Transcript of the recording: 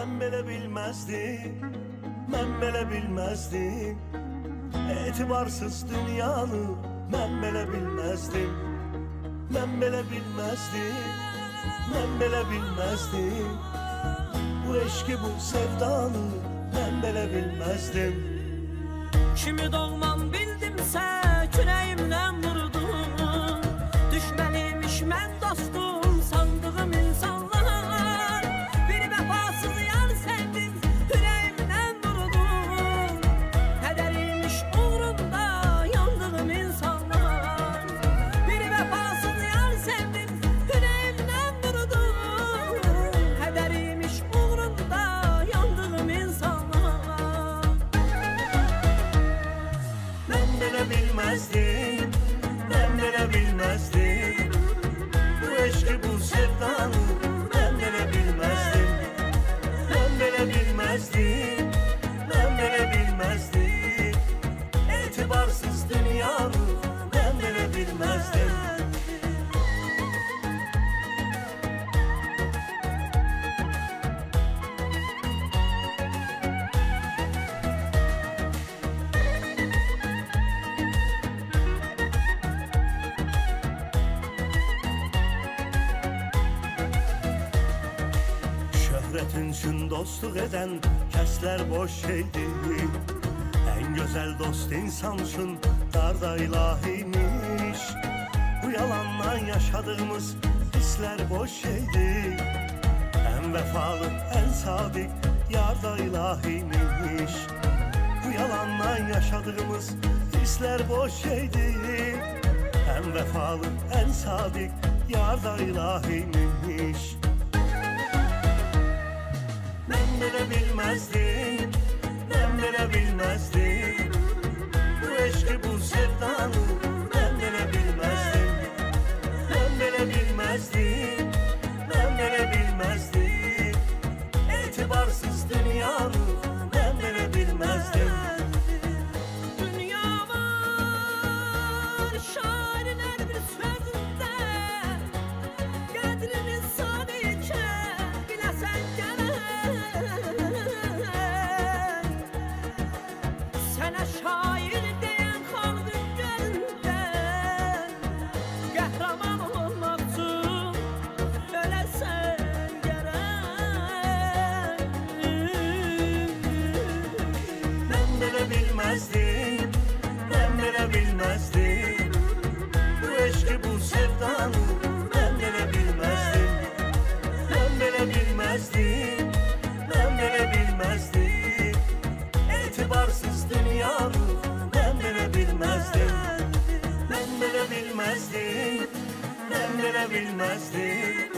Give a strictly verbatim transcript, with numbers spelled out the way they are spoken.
Ben bile bilmezdim, ben bile bilmezdim. Etibarsız dünyanı ben bile bilmezdim. Ben bile bilmezdim, ben bile bilmezdim. Bu eşki, bu sevdanı ben bile bilmezdim. Kimi doğman bildimse küreğimden vurdum. Düşmeniymiş mən dostum sandığım insanlar. Bir vefasız yar sevdim, yüreğimden vurdum. Kaderiymiş uğrunda yandığım insanlar. Bir vefasız yar sevdim, yüreğimden vurdum. Kaderiymiş uğrunda yandığım insanlar. Ben bile bilmezdim, ben bile bilmezdim. Bu eşki, bu sevdanı ben bile bilmezdim. Ben bile bilmezdim, ben bile bilmezdim. Etibarsız dünyanı ben bile bilmezdim. Şöhretin üçün dostluq edən kəslər boş şeydir. En güzel dost insan üçün darda ilahiymiş. Bu yalandan yaşadığımız hisler boş şeydir. En vefalı, en sadık yarda ilahiymiş. Bu yalandan yaşadığımız hisler boş şeydir. En vefalı, en sadık yarda ilahiymiş. Ben bile bilmezdim, ben bile bilmezdim. Bu eşki, bu sevdanı ben bile bilmezdim. Ben bile bilmezdim, ben bile bilmezdim. Etibarsız dünyanı ben bile bilmezdim. Dünya var şairler bir sözünde, kadrini sadece bilesen gerek. Sana şair diyen kalbin gönlünde, kahraman olmak için ölesen gerek. Ben bile bilmezdim, ben bile bilmezdim. Bu eşki, bu sevdanı ben bile bilmezdim. Ben bile bilmezdim, ben bile bilmezdim. Etibarsız dünyanı ben bile bilmezdim. Ben bile bilmezdim, ben bile bilmezdim.